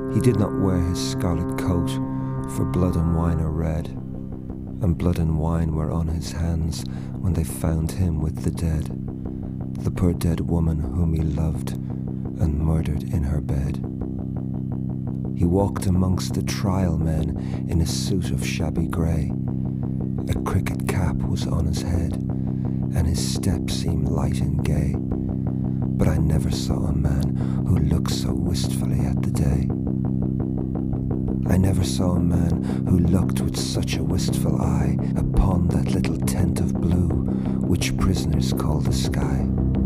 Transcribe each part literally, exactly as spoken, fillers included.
He did not wear his scarlet coat, for blood and wine are red, and blood and wine were on his hands when they found him with the dead, the poor dead woman whom he loved and murdered in her bed. He walked amongst the trial men in a suit of shabby grey. A cricket cap was on his head, and his step seemed light and gay. But I never saw a man who looked so wistfully at the day. I never saw a man who looked with such a wistful eye upon that little tent of blue which prisoners call the sky.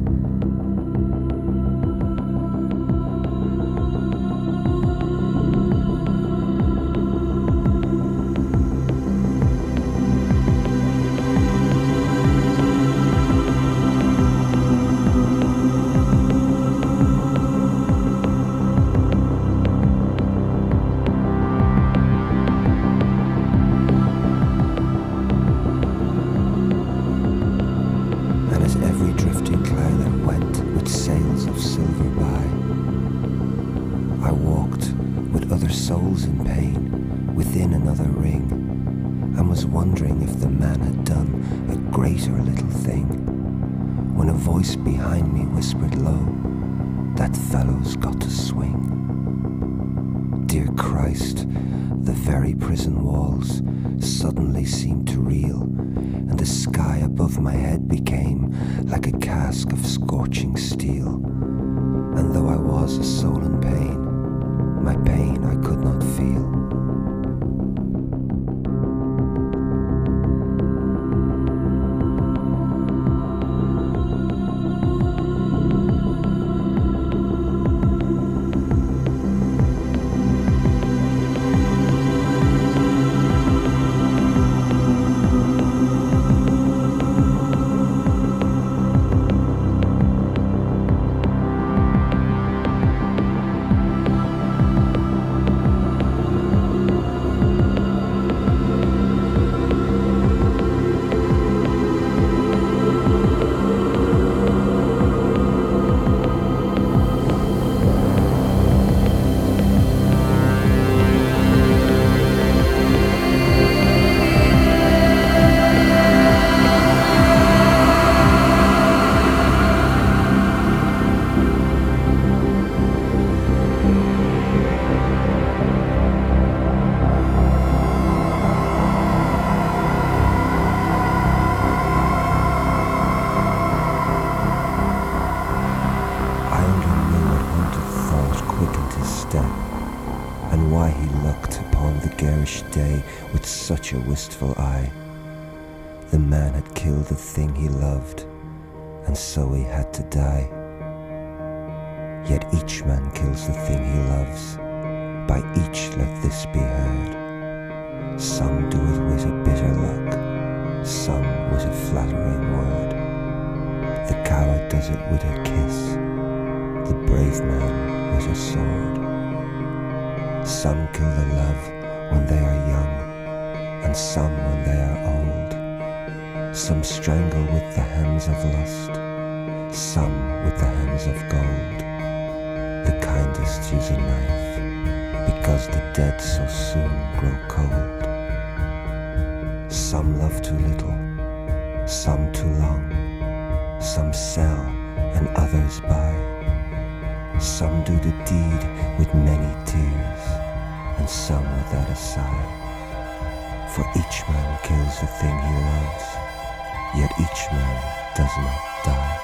Souls in pain within another ring, and was wondering if the man had done a great or little thing, when a voice behind me whispered low, "That fellow's got to swing." Dear Christ, the very prison walls suddenly seemed to reel, and the sky above my head became like a cask of scorching steel. And though I was a soul in pain, my pain I could not feel. Such a wistful eye. The man had killed the thing he loved, and so he had to die. Yet each man kills the thing he loves, by each let this be heard. Some do it with a bitter look, some with a flattering word. The coward does it with a kiss, the brave man with a sword. Some kill the love when they are young, and some when they are old. Some strangle with the hands of lust, some with the hands of gold. The kindest use a knife, because the dead so soon grow cold. Some love too little, some too long, some sell and others buy. Some do the deed with many tears, and some without a sigh. For each man kills the thing he loves, yet each man does not die.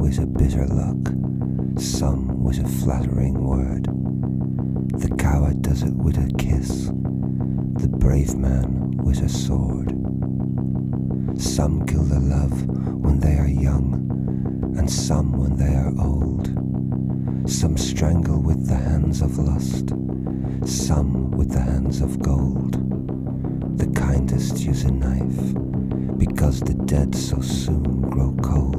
with a bitter luck, some with a flattering word. The coward does it with a kiss, the brave man with a sword. Some kill the love when they are young, and some when they are old. Some strangle with the hands of lust, some with the hands of gold. The kindest use a knife, because the dead so soon grow cold.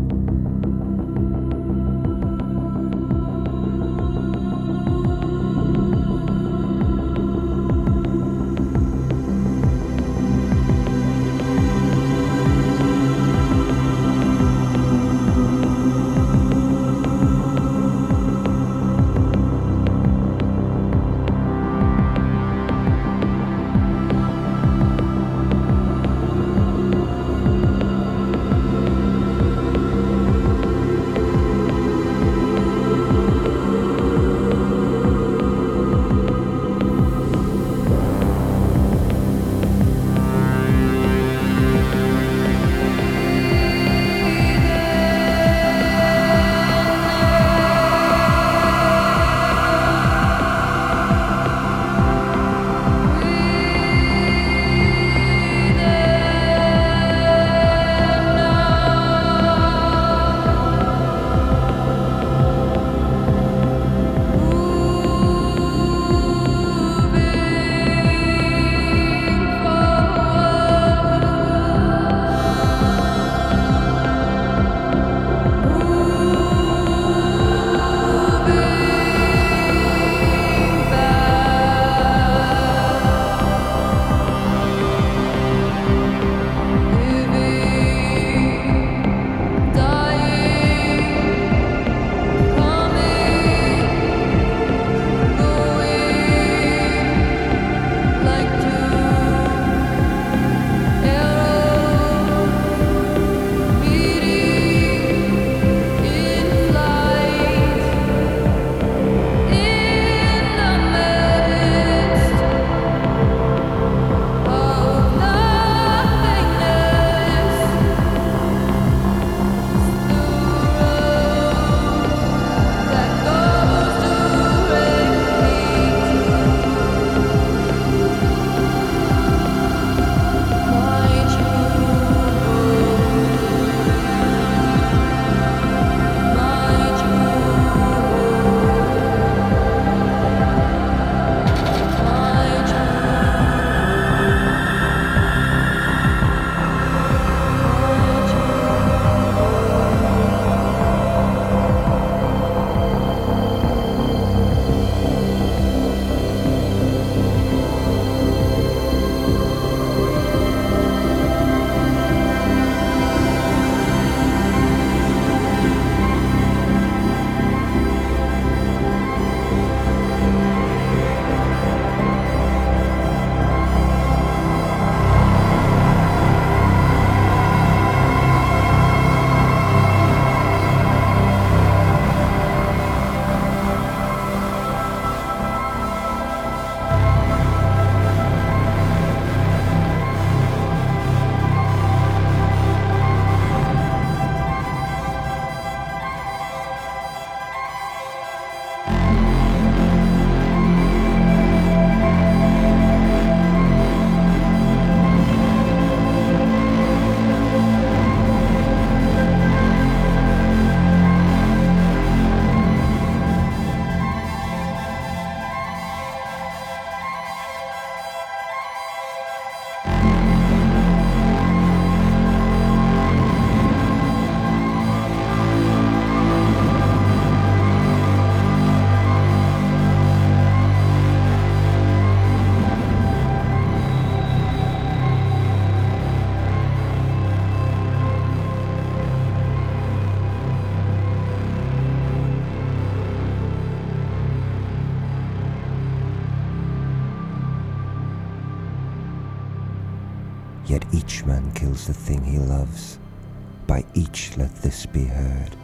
Yet each man kills the thing he loves, by each let this be heard.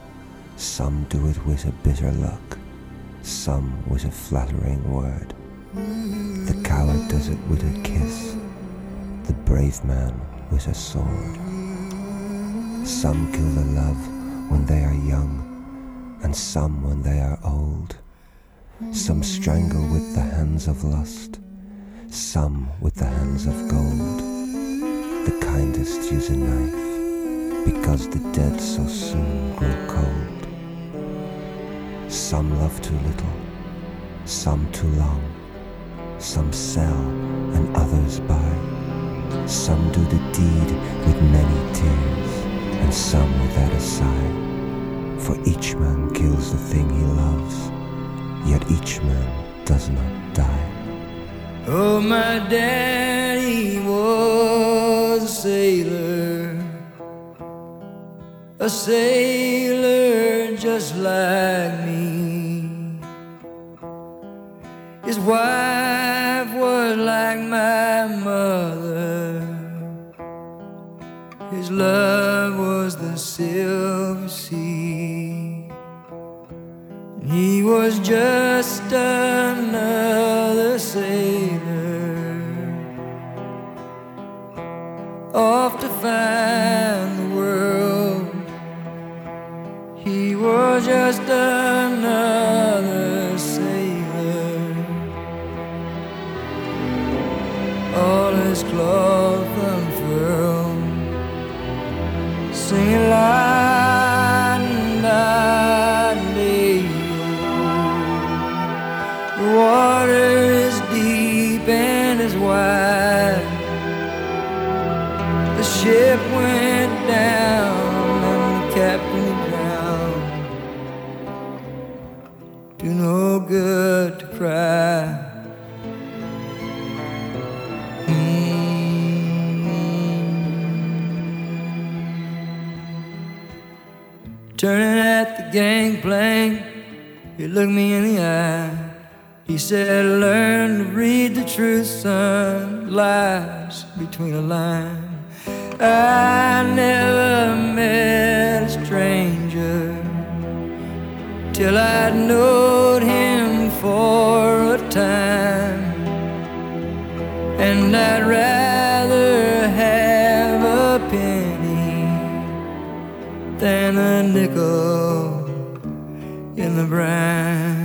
Some do it with a bitter luck, some with a flattering word. The coward does it with a kiss, the brave man with a sword. Some kill the love when they are and some when they are old. Some strangle with the hands of lust, some with the hands of gold. The kindest use a knife, because the dead so soon grow cold. Some love too little, some too long. Some sell and others buy. Some do the deed with many tears, and some without a sigh. For each man kills the thing he loves, yet each man does not die. Oh, my daddy was a sailor, a sailor just like me. His wife was like my mother. His love was the silver sea. He was just another sailor, off to find the world. He was just another sailor, all his cloth unfurled, singing la-da-dee. The water is deep and is wide. The ship went down and the captain drowned. Do no good to cry. Turning at the gangplank, he looked me in the eye. He said, learn to read the truth, son, lies between a line. I never met a stranger till I'd known him for a time, and I'd rather have a penny than a nickel in the brine.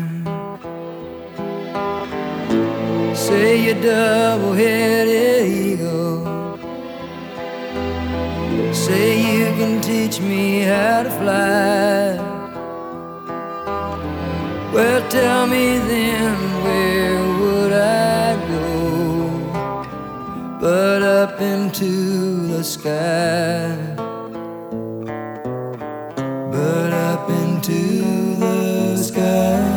Say you double-headed eagle, say you can teach me how to fly. Well, tell me then, where would I go but up into the sky? But up into the sky.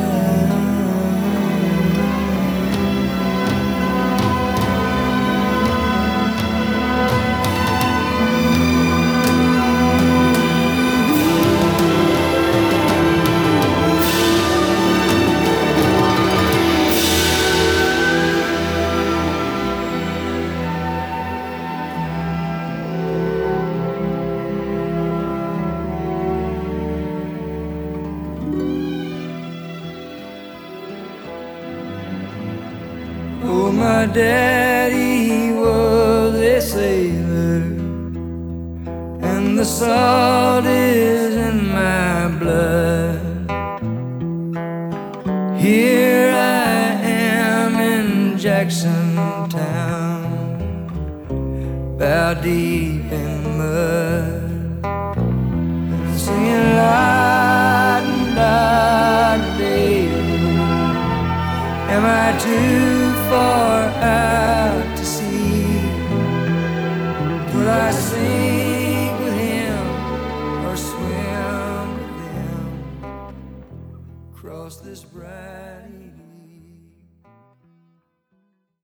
Oh, my daddy was a sailor, and the salt is in my blood. Here I am in Jackson Town, bow deep in mud, singing la-da-dee. Am I too far out to sea? Will I sink with him or swim with him across this bright